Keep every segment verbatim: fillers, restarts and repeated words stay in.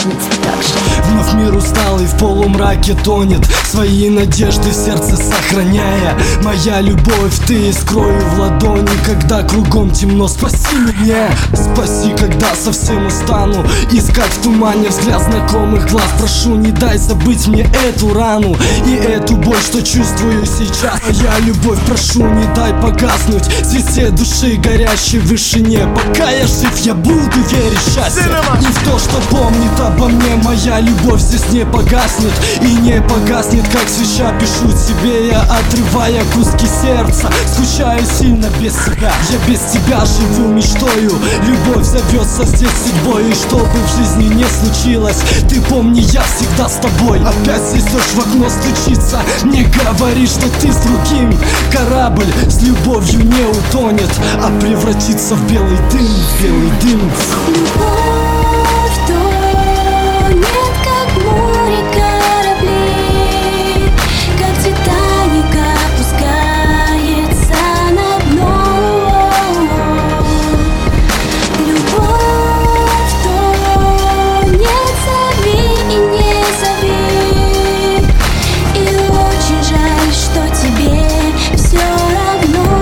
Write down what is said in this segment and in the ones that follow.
Вновь мир усталый в полумраке тонет, свои надежды в сердце сохраняя. Моя любовь, ты скрою в ладони, когда кругом темно. Спаси меня, спаси, когда совсем устану искать в тумане взгляд знакомых глаз. Прошу, не дай забыть мне эту рану и эту боль, что чувствую сейчас. Моя любовь, прошу, не дай погаснуть цвете души, горящей в вышине. Пока я жив, я буду верить в счастье и в то, что помнит обо мне. Моя любовь здесь не погаснет и не погаснет, как свеча. Пишу тебе я, отрывая куски сердца. Скучаю сильно без себя, я без тебя живу мечтою. Любовь зовется здесь судьбой, и что бы в жизни не случилось, ты помни, я всегда с тобой. Опять здесь дождь в окно стучится, не говори, что ты с другим. Корабль с любовью не утонет, а превратится в белый дым, в белый дым. Любовь тонет, как море корабли, как Титаник опускается на дно. Любовь тонет, зови и не зови, и очень жаль, что тебе все равно.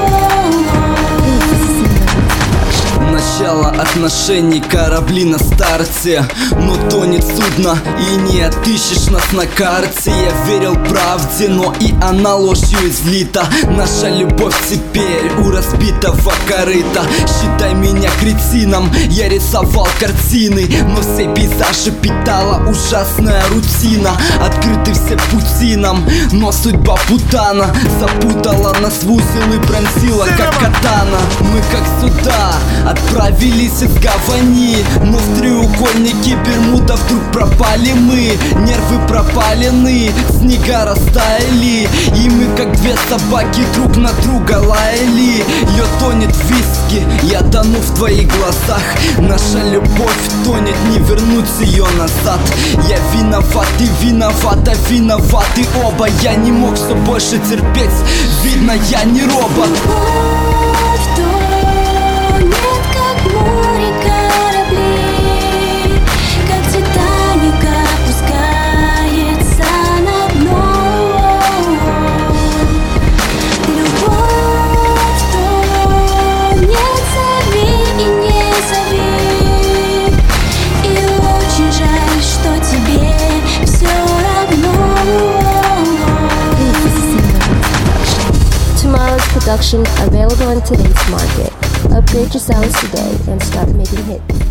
Начало отношений, корабли на старте, но тонет судно и не отыщешь нас на карте. Я верил правде, но и она ложью излита. Наша любовь теперь у разбитого корыта. Считай меня кретином, я рисовал картины, но все пейзажи питала ужасная рутина. Открыты все пути нам, но судьба путана запутала нас в узел и пронзила как катана. Мы как сюда отправились из гавани, но в треугольнике Бермуда вдруг пропали мы. Нервы пропалены, снега растаяли, и мы как две собаки друг на друга лаяли. Лед тонет в виске, я тону в твоих глазах. Наша любовь тонет, не вернуть ее назад. Я виноват, ты виновата, виноваты оба. Я не мог все больше терпеть, видно, я не робот. Любовь тонет, как море корабли, как Титаник опускается на дно. Любовь тонет, зови и не зови, и очень жаль, что тебе все равно. Tomorrow's production available in today's market. Upgrade your sounds today and start making hits.